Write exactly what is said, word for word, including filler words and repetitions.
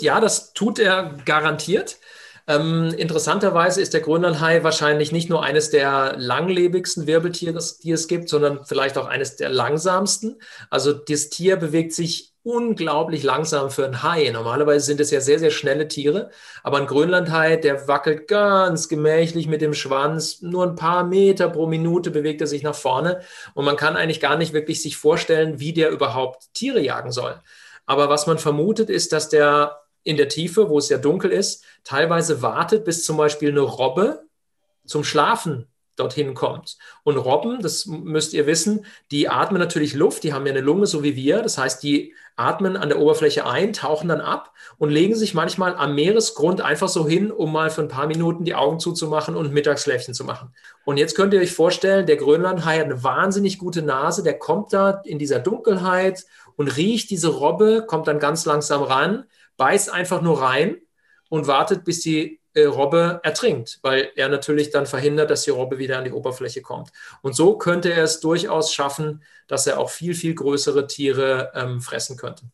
Ja, das tut er garantiert. Ähm, interessanterweise ist der Grönlandhai wahrscheinlich nicht nur eines der langlebigsten Wirbeltiere, die es gibt, sondern vielleicht auch eines der langsamsten. Also das Tier bewegt sich unglaublich langsam für einen Hai. Normalerweise sind es ja sehr, sehr schnelle Tiere, aber ein Grönlandhai, der wackelt ganz gemächlich mit dem Schwanz. Nur ein paar Meter pro Minute bewegt er sich nach vorne und man kann eigentlich gar nicht wirklich sich vorstellen, wie der überhaupt Tiere jagen soll. Aber was man vermutet, ist, dass der in der Tiefe, wo es ja dunkel ist, teilweise wartet, bis zum Beispiel eine Robbe zum Schlafen dorthin kommt. Und Robben, das müsst ihr wissen, die atmen natürlich Luft, die haben ja eine Lunge, so wie wir. Das heißt, die atmen an der Oberfläche ein, tauchen dann ab und legen sich manchmal am Meeresgrund einfach so hin, um mal für ein paar Minuten die Augen zuzumachen und ein Mittagsschläfchen zu machen. Und jetzt könnt ihr euch vorstellen, der Grönlandhai hat eine wahnsinnig gute Nase, der kommt da in dieser Dunkelheit und riecht diese Robbe, kommt dann ganz langsam ran, beißt einfach nur rein und wartet, bis die äh, Robbe ertrinkt, weil er natürlich dann verhindert, dass die Robbe wieder an die Oberfläche kommt. Und so könnte er es durchaus schaffen, dass er auch viel, viel größere Tiere ähm, fressen könnte.